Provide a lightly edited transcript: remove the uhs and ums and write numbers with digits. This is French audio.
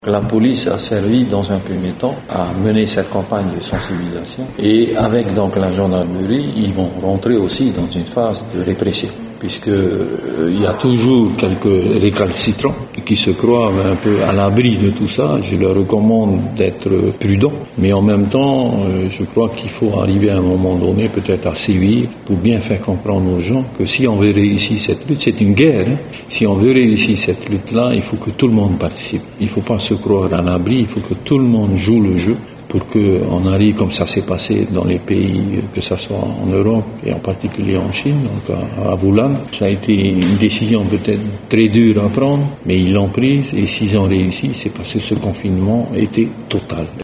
La police a servi dans un premier temps à mener cette campagne de sensibilisation et avec donc la gendarmerie, ils vont rentrer aussi dans une phase de répression puisque il y a toujours quelques récalcitrants qui se croient un peu à l'abri de tout ça. Je leur recommande d'être prudents, mais en même temps, je crois qu'il faut arriver à un moment donné peut-être à sévir pour bien faire comprendre aux gens que si on veut réussir cette lutte, c'est une guerre. Si on veut réussir cette lutte-là, il faut que tout le monde participe. Il ne faut pas se croire à l'abri, il faut que tout le monde joue le jeu pour qu'on arrive, comme ça s'est passé dans les pays, que ce soit en Europe et en particulier en Chine, donc à Wuhan. Ça a été une décision peut-être très dure à prendre, mais ils l'ont prise et s'ils ont réussi, c'est parce que ce confinement était total.